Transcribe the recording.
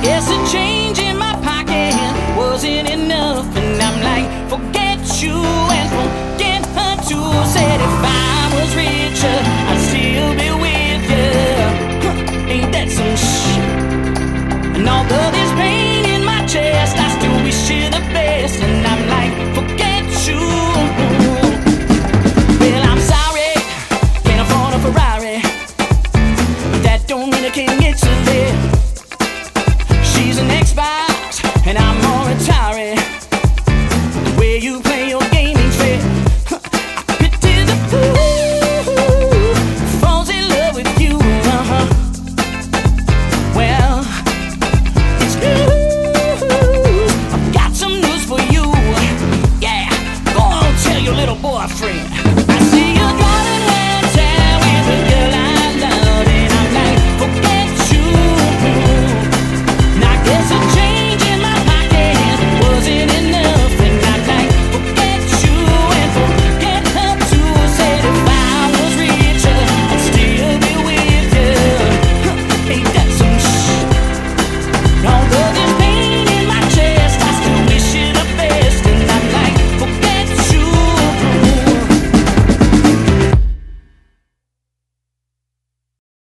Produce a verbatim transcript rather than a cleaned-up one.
Guess the change in my pocket wasn't enough, and I'm like, forget you and forget her too. Said if I was richer, I'd still be with you. Huh, ain't that some shit? And all the